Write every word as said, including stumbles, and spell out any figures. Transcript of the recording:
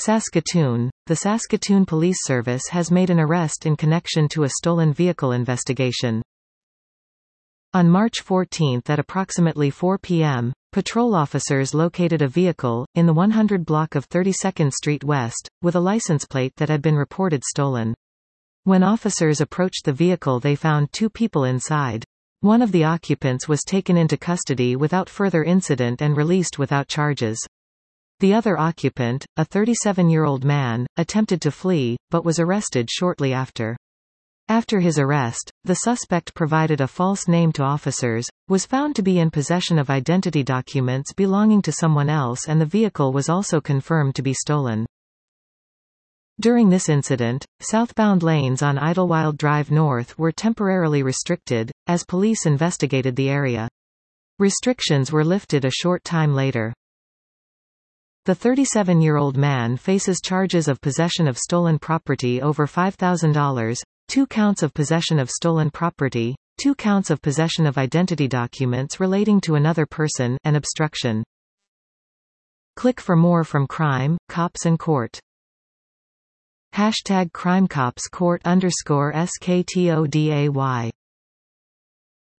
Saskatoon. The Saskatoon Police Service has made an arrest in connection to a stolen vehicle investigation. On March fourteenth at approximately four p m, patrol officers located a vehicle, in the one hundred block of thirty-second Street West, with a license plate that had been reported stolen. When officers approached the vehicle they found two people inside. One of the occupants was taken into custody without further incident and released without charges. The other occupant, a thirty-seven-year-old man, attempted to flee, but was arrested shortly after. After his arrest, the suspect provided a false name to officers, was found to be in possession of identity documents belonging to someone else, and the vehicle was also confirmed to be stolen. During this incident, southbound lanes on Idlewild Drive North were temporarily restricted, as police investigated the area. Restrictions were lifted a short time later. The thirty-seven-year-old man faces charges of possession of stolen property over five thousand dollars, two counts of possession of stolen property, two counts of possession of identity documents relating to another person, and obstruction. Click for more from Crime, Cops and Court. Hashtag CrimeCopsCourt underscore S K T O D A Y